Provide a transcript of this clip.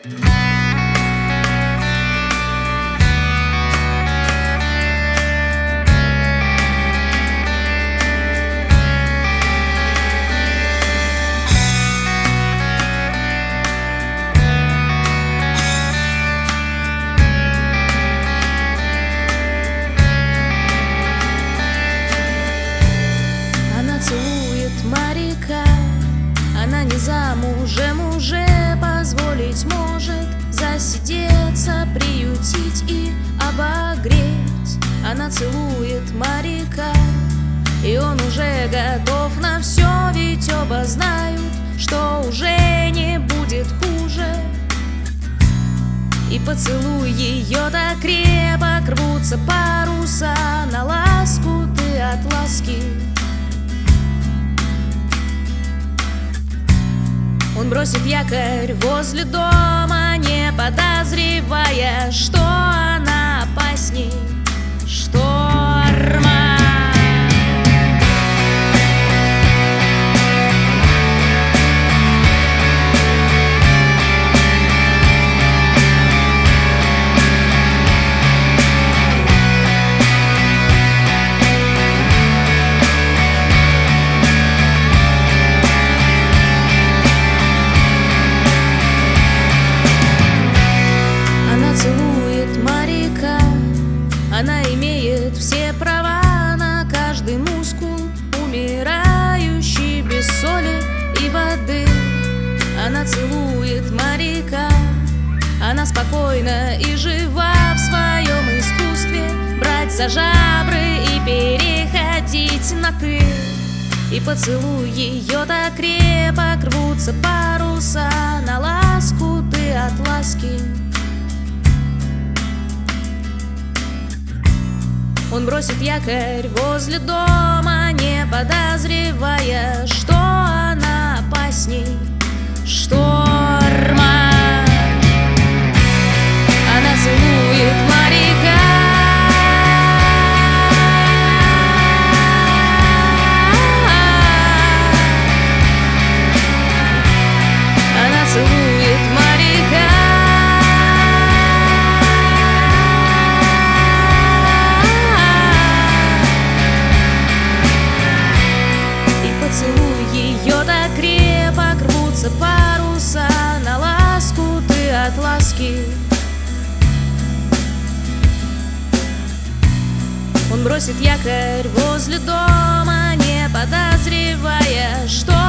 Моряка, она не замужем уже, позволить может засидеться, приютить и обогреть. Она целует моряка, и он уже готов на все, ведь оба знают, что уже не будет хуже. И поцелуй ее так крепок, рвутся паруса на ласку, ты от ласки. Он бросит якорь возле дома, не подозревая, что она опасней шторма. Она имеет все права на каждый мускул, умирающий без соли и воды. Она целует моряка, она спокойна и жива в своем искусстве брать за жабры и переходить на «ты». И поцелуй ее так крепок, рвутся паруса на ласку, ты от ласки. Он бросит якорь возле дома, не подозревая, что она опасней шторма. Она целует моряка, она целует моряка. Паруса на ласку, ты от ласки. Он бросит якорь возле дома, не подозревая, что